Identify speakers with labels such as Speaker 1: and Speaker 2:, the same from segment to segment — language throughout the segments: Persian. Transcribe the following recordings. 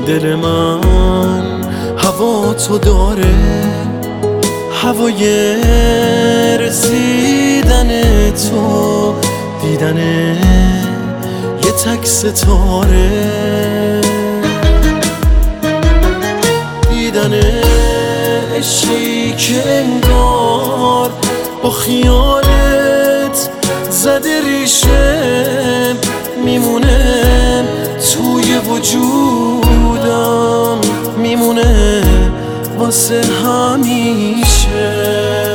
Speaker 1: دل من هوا تو داره، هوای رسیدن تو، دیدن یه تک ستاره، دیدن عشقی که انگار با خیالت زده ریشه، میمونه توی وجودم، میمونه واسه همیشه.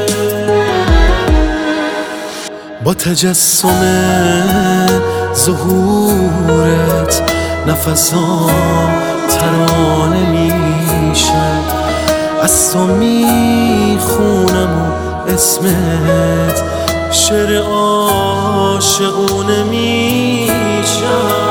Speaker 1: با تجسم ظهورت نفسام ترانه میشه، از تو میخونم و اسمت شعر عاشقونه میشه.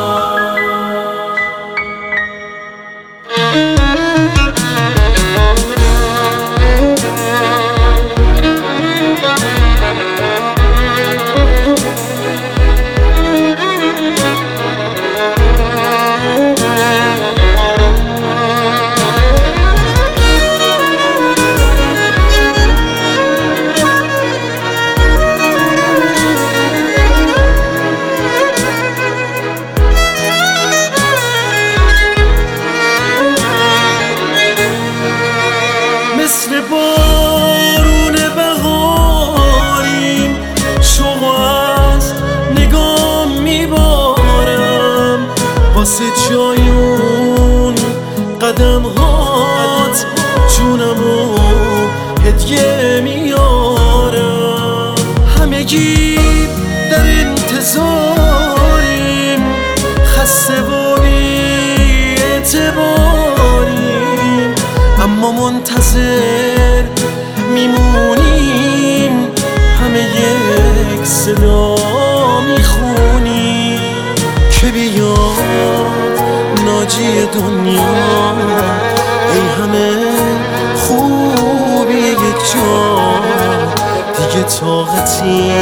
Speaker 1: مثل بارون بهاریم، شوق از نگام میبارم، واسه جایون قدم هات جونمو هدیه میارم. همگی در انتظاریم، خسته و بی اعتباریم، اما منتظر میمونیم، همه یک صدا میخونیم که بیاد ناجی دنیا. ای همه خوبی یک جا، دیگه طاقتی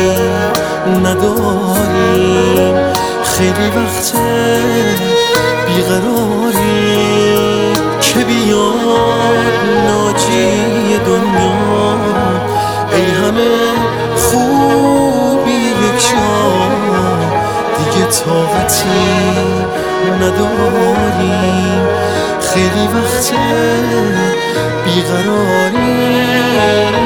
Speaker 1: نداریم، خیلی وقته بیقراریم که بیاد ناجی دنیا. ای همه خوبی یک جا، دیگه طاقتی نداریم، خیلی وقته بیقراریم.